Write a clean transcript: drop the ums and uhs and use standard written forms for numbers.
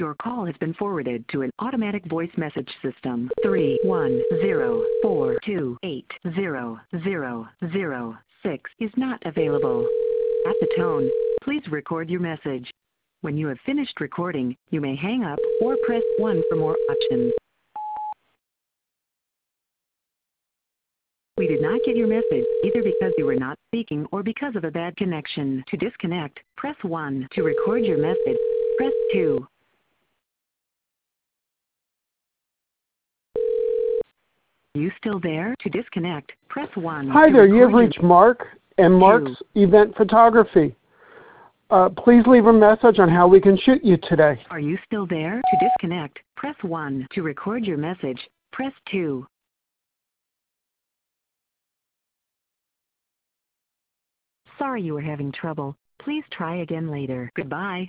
Your call has been forwarded to an automatic voice message system. 310-428-0006 is not available. At the tone, please record your message. When you have finished recording, you may hang up or press 1 for more options. We did not get your message, either because you were not speaking or because of a bad connection. To disconnect, press 1. To record your message, press 2. Are you still there? To disconnect, press 1. Hi there, you have reached Mark and Mark's Event Photography. Please leave a message on how we can shoot you today. Are you still there? To disconnect, press 1. To record your message, press 2. Sorry you were having trouble. Please try again later. Goodbye.